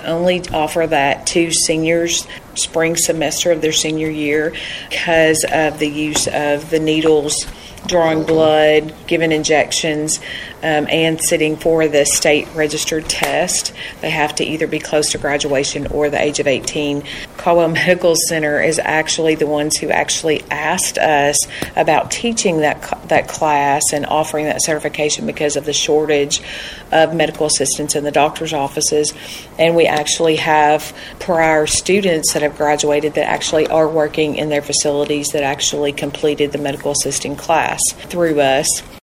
only offer that to seniors spring semester of their senior year because of the use of the needles, drawing blood, giving injections, and sitting for the state registered test. They have to either be close to graduation or the age of 18. Caldwell Medical Center is actually the ones who actually asked us about teaching that class and offering that certification because of the shortage of medical assistants in the doctor's offices. And we actually have prior students that have graduated that actually are working in their facilities that actually completed the medical assisting class through us.